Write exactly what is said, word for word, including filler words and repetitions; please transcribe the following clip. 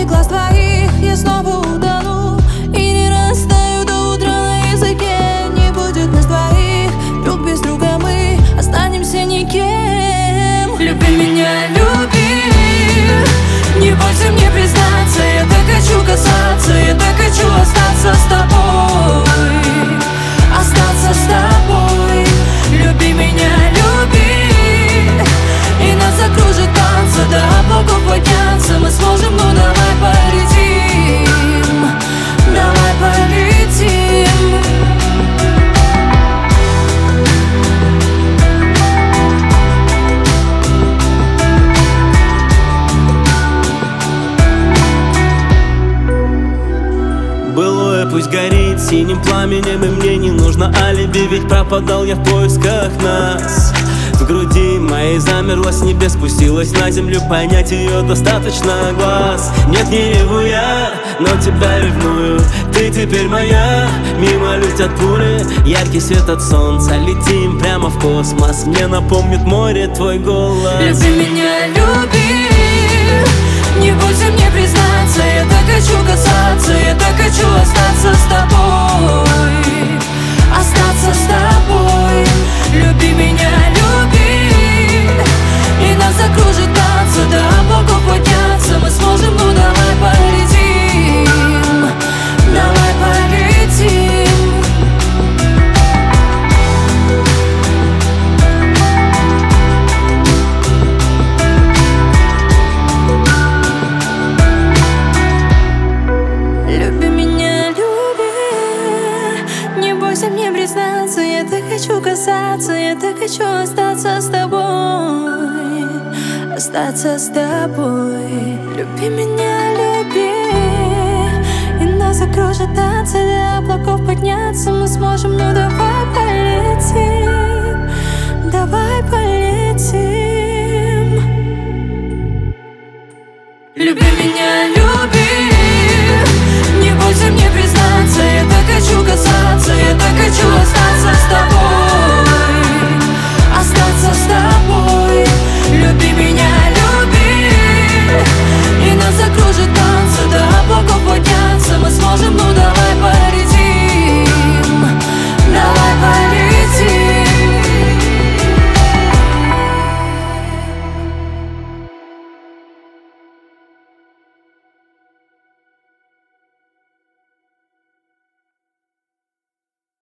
глаз твоих я снова утону и не растаю до утра на языке. Не будет нас двоих, друг без друга мы останемся никем. Люби меня, люби, не бойся мне признаться. Я так хочу касаться, я так хочу остаться с тобой, остаться с тобой. Люби меня, люби, и нас закружит танцы, до облаков подняться мы сможем. Ну давай полетим, давай полетим. Былое пусть горит синим пламенем, и мне не нужно алиби, ведь пропадал я в поисках нас. В груди моей замерла, с небес спустилась на землю, понять ее достаточно глаз. Нет, не реву я, но тебя ревную, ты теперь моя. Мимо летят пули, яркий свет от солнца, летим прямо в космос. Мне напомнит море твой голос. Люби меня, люби, не бойся мне признаться. Я так хочу касаться, я так хочу остаться с тобой, остаться с тобой. Люби меня, люби, и нас закружит танцы, до облаков подняться мы сможем. Ну давай полетим, давай полетим. Люби меня, люби, не бойся мне признаться. Я так хочу касаться, я так хочу остаться с тобой, остаться с тобой. Люби меня, люби, и нас закружит танцы, до облаков подняться мы сможем. Ну давай полетим, давай полетим. Люби меня, люби.